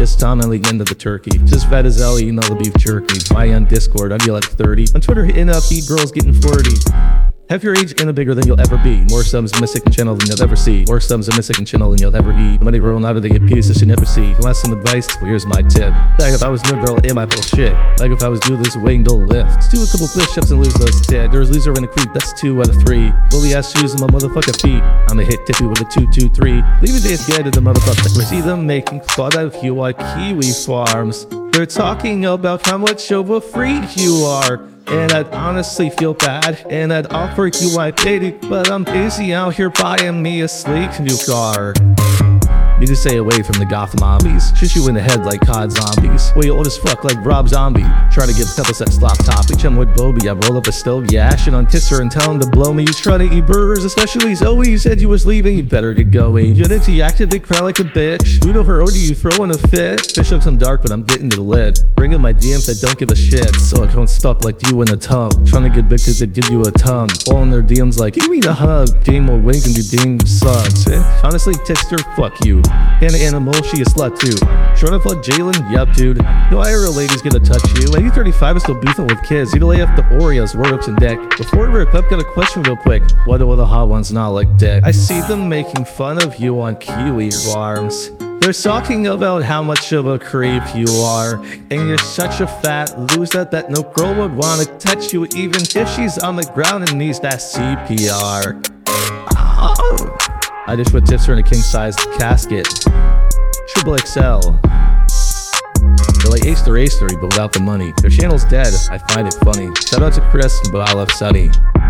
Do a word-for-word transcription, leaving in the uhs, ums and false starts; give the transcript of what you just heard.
This time I'm leaking into the turkey. Just fat as hell, eating all the beef jerky. Why on Discord, I feel like thirty. On Twitter, hitting up eat girls getting flirty. Half your age and bigger than you'll ever be. More subs in my second channel than you'll ever see. More subs in my second channel than you'll ever eat. Money rolling out of the pieces you never see. You want some advice? Well, here's my tip. Like if I was no girl in my bullshit. Like if I was doing this waiting to lift. Let's do a couple push-ups and lose those dead. There's loser in a creep, that's two out of three. Bully ass shoes on my motherfucking feet. I'ma hit Tiffy with a two two three. Leave it dead to the motherfucker. See them making fun of you at Kiwi Farms. They're talking about how much of a freak you are. And I'd honestly feel bad, and I'd offer you I paid it, but I'm busy out here buying me a sleek new car. Need to stay away from the Gotham zombies. Shoot you in the head like C O D zombies. Way old as fuck like Rob Zombie. Try to give peppers that slop top. Each I'm with Bobby, I roll up a stove, yeah, ashing on Tisser and tell him to blow me. You try to eat burgers, especially Zoe. You said you was leaving, you better get going. You didn't deactivate, cry like a bitch. Food over order, you throwing a fit. Fish looks I'm dark, but I'm getting to the lid. Bringing my D Ms that don't give a shit. So I don't stuck like you in the tongue. Trying to get big cause they give you a tongue. All in their D Ms like, give me the hug. Game will wink and your game sucks. Eh? Honestly, Texter, fuck you. Hannah Animal, she a slut too. Trying to fuck Jalen? Yup, dude. No I R L ladies gonna touch you. Lady thirty-five is still beefing with kids. You lay off the Oreos, word ups and deck. Before we wrap up, got a question real quick. What do all the hot ones not like dick? I see them making fun of you on Kiwi Farms. They're talking about how much of a creep you are. And you're such a fat loser that no girl would wanna touch you even if she's on the ground and needs that C P R. Oh. I just put Tisser in a king-sized casket. Triple X L. They're like Ace the Race three, but without the money. Their channel's dead, I find it funny. Shout out to Chris, but I love Sunny.